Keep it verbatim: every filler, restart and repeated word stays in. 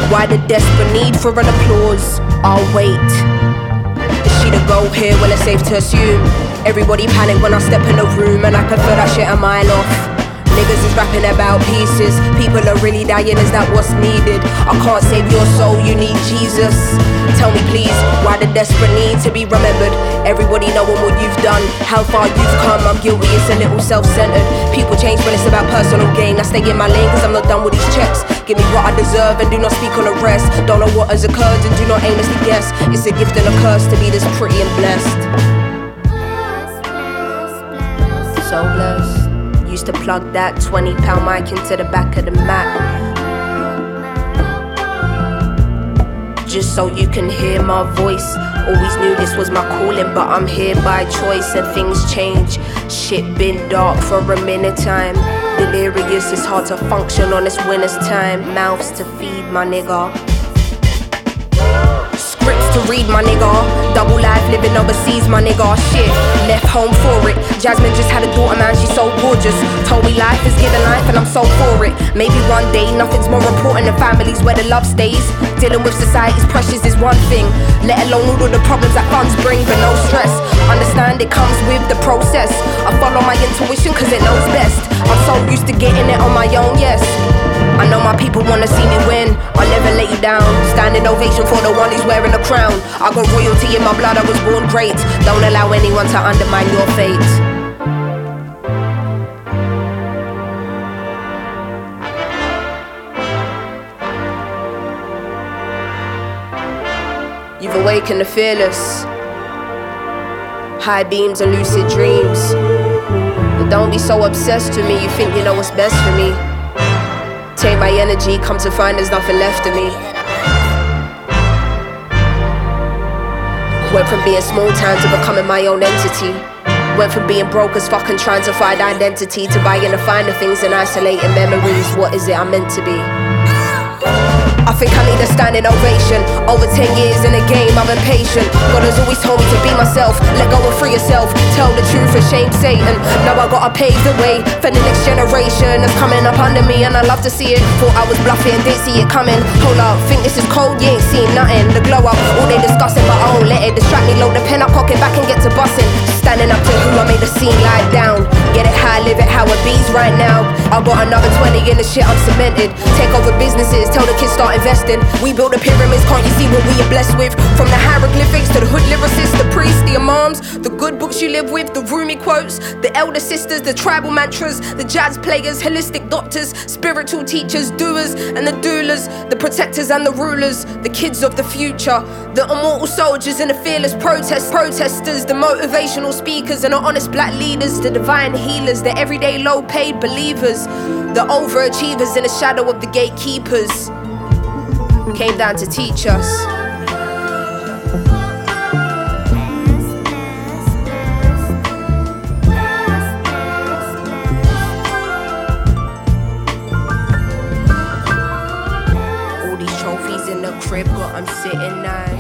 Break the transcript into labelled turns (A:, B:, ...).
A: Why the desperate need for an applause? I'll wait. Is she the goal here? Well, it's safe to assume everybody panic when I step in the room, and I can feel that shit a mile off. Niggas is rapping about pieces. People are really dying, is that what's needed? I can't save your soul, you need Jesus. Tell me please, why the desperate need to be remembered? Everybody knowing what you've done, how far you've come. I'm guilty, it's a little self-centered. People change when it's about personal gain. I stay in my lane cause I'm not done with these checks. Give me what I deserve and do not speak on the rest. Don't know what has occurred and do not aimlessly guess. It's a gift and a curse to be this pretty and blessed. So blessed. Used to plug that twenty pound mic into the back of the Mac, just so you can hear my voice. Always knew this was my calling, but I'm here by choice. And things change, shit been dark for a minute time. Delirious, it's hard to function on this winter's time. Mouths to feed, my nigga. Scripts to read, my nigga. Double life living overseas, my nigga. Shit, left home for it. Jasmine just had a daughter, man, she's so gorgeous. Told me life is given life and I'm so for it. Maybe one day nothing's more important than families where the love stays. Dealing with society's pressures is one thing, let alone all of the problems that funds bring. But no stress, understand it comes with the process. I follow my intuition cause it knows best. I'm so used to getting it on my own, yes. I know my people wanna see me win, I'll never let you down. Standing ovation for the one who's wearing the crown. I got royalty in my blood, I was born great. Don't allow anyone to undermine your fate. You've awakened the fearless, high beams and lucid dreams. But don't be so obsessed with me, you think you know what's best for me. Take my energy, come to find there's nothing left of me. Went from being small town to becoming my own entity. Went from being broke as fuck and trying to find identity, to buying the finer things and isolating memories. What is it I'm meant to be? I think I need a standing ovation. Over ten years in the game, I'm impatient. God has always told me to be myself. Let go and free yourself. Tell the truth and shame Satan. Now I gotta pave the way for the next generation that's coming up under me, and I love to see it. Thought I was bluffing, didn't see it coming. Hold up, think this is cold, you ain't seen nothing. The glow up, all they discussing, but I won't let it distract me. Load the pen up, cock it back and get to busting. Standing up to who I made the scene lie down. Get it high, live it how it bees right now. I got another twenty in the shit I'm cemented. Take over businesses, tell the kids start investing. We build the pyramids, can't you see what we are blessed with? From the hieroglyphics to the hood lyricists, the priests, the imams, the good books you live with, the Rumi quotes, the elder sisters, the tribal mantras, the jazz players, holistic doctors, spiritual teachers, doers and the doulas, the protectors and the rulers, the kids of the future, the immortal soldiers and the fearless protest protesters, the motivational speakers and the honest black leaders, the divine healers, the everyday low-paid believers, the overachievers in the shadow of the gatekeepers. Came down to teach us. All these trophies in the crib, but I'm sitting nice.